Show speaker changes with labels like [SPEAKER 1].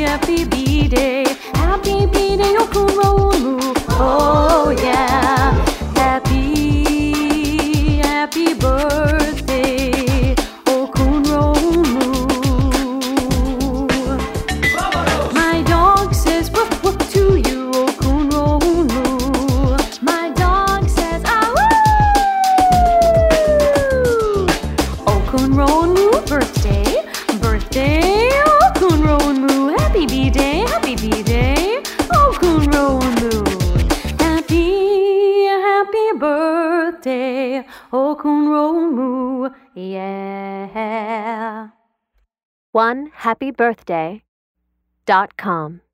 [SPEAKER 1] happy B-Day. Happy B-Day, Okunromu. Oh yeah. Happy birthday, Okunromu. My dog says woof woof to you, Okunromu. My dog says ah woo. Okunromu, birthday, Okunromu. Happy B-Day, Okunromu. Happy birthday, Okunromu, yeah.
[SPEAKER 2] OneHappyBirthday.com